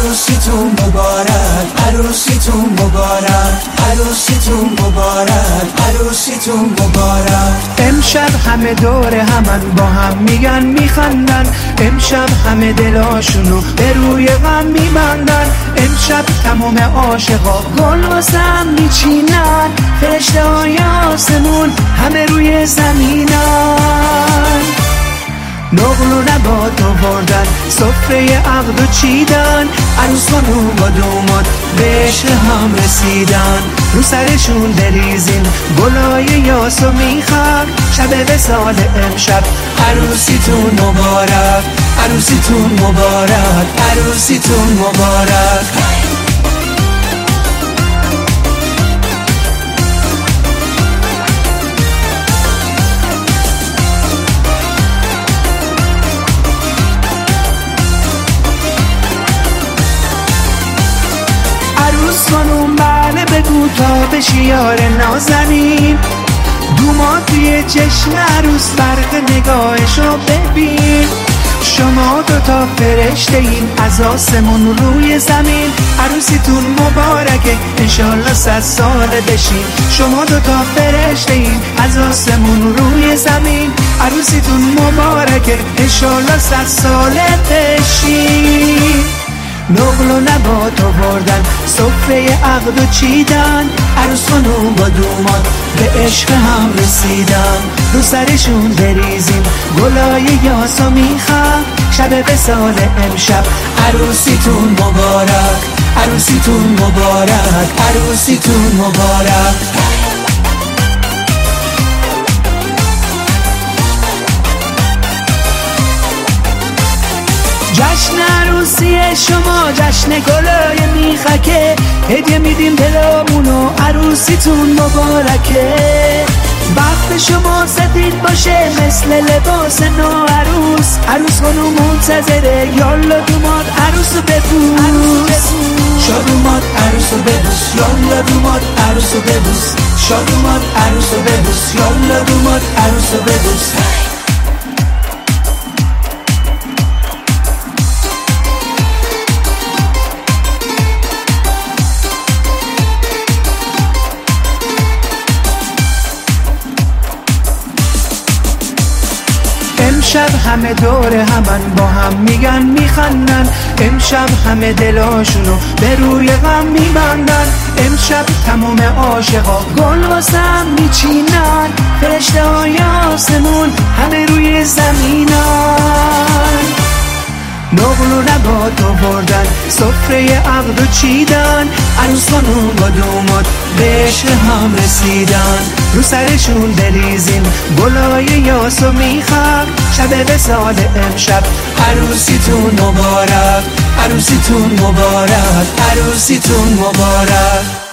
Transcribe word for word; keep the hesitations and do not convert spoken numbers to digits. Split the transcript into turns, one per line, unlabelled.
عروسیتون مبارک، عروسیتون مبارک، عروسیتون مبارک، عروسیتون مبارک.
امشب همه دور همن با هم میگن میخندن، امشب همه دلاشونو به روی غم میبندن. امشب تمام عاشقا گل واسم میچینن، فرشته های آسمون همه روی زمینن. نقل و نبات آوردن، سفره عقد و چیدن، عروس خانوم با دوماد به عشق هم رسیدن. رو سرشون بریزین گلای یاس و میخک، شب وصال امشب
عروسیتون مبارک، عروسیتون مبارک، عروسیتون مبارک.
عروس خانوم بله بگو تا بشی یار نازنین، دوماد توی چشم عروس فرق نگاهشو ببین. شما دوتا فرشته این از آسمون روی زمین، عروسیتون مبارکه انشالله صد ساله بشین. شما دوتا فرشته این از آسمون روی زمین، عروسیتون مبارکه انشالله صد ساله بشین. نقل و نبات آوردن، سفره عقد و چیدن، عروس خانوم با دوماد به عشق هم رسیدن. رو سرشون بریزیم گلای یاس و میخک، شب وصال امشب
عروسیتون مبارک، عروسیتون مبارک، عروسیتون مبارک.
جشن عروسی شما جشن گلای میخکه، هدیه میدیم دلامونو عروسیتون مبارکه. بخت شما سفید باشه مثل لباس نو عروس، عروس خانوم منتظره یالا دوماد عروسو ببوس.
شادوماد عروسو ببوس، یالا دوماد عروسو ببوس. شادوماد عروسو ببوس، یالا دوماد عروسو ببوس.
امشب همه دور همن با هم میگن میخندن، امشب همه دلاشونو به روی غم میبندن. امشب تمام عاشقا گل واسم میچینن، فرشته های آسمون همه روی زمینن. نقل و نبات آوردن، سفره عقد و چیدن، عروس خانوم با دوماد به عشق هم رسیدن. رو سرشون بریزیم گلای یاس و میخک، شب وصال امشب
عروسیتون مبارک، عروسیتون مبارک، عروسیتون مبارک.